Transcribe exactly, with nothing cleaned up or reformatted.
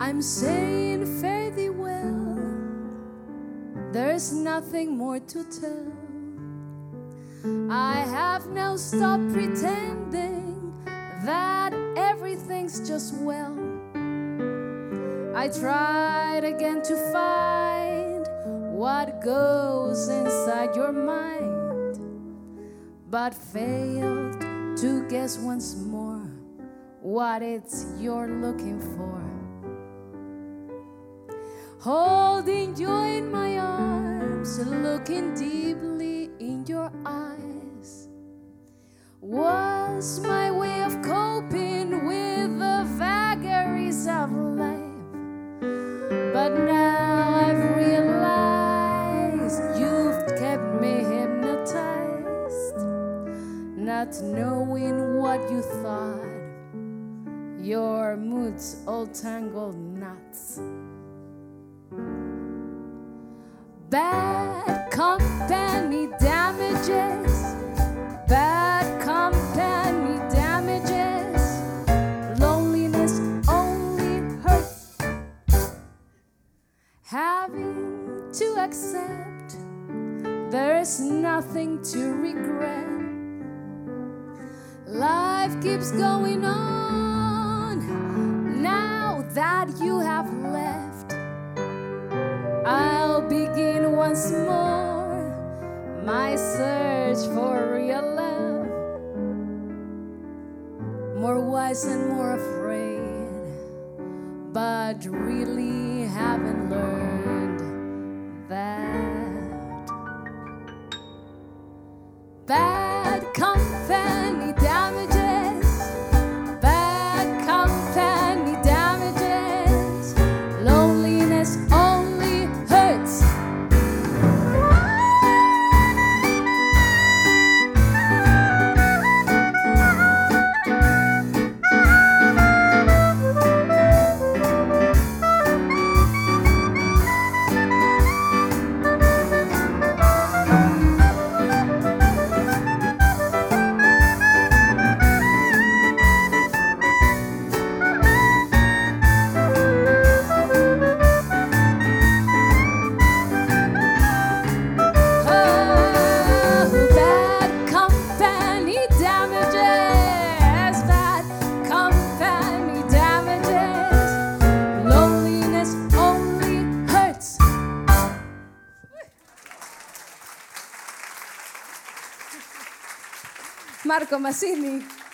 I'm saying fare thee well. There's nothing more to tell. I have now stopped pretending that everything's just well. I tried again to find what goes inside your mind, but failed to guess once more what it's you're looking for. Holding you in my arms, looking deeply in your eyes, was my way of coping with the vagaries of life. But now I've realized you've kept me hypnotized, not knowing what you thought. Your moods all tangled knots. Bad company damages, bad company damages. Loneliness only hurts. Having to accept there's nothing to regret. Life keeps going on now that you have left. I'll begin once more my search for real love, more wise and more afraid, but really haven't learned that. Bad company damages, bad company damages. Loneliness only hurts. Marco Massini.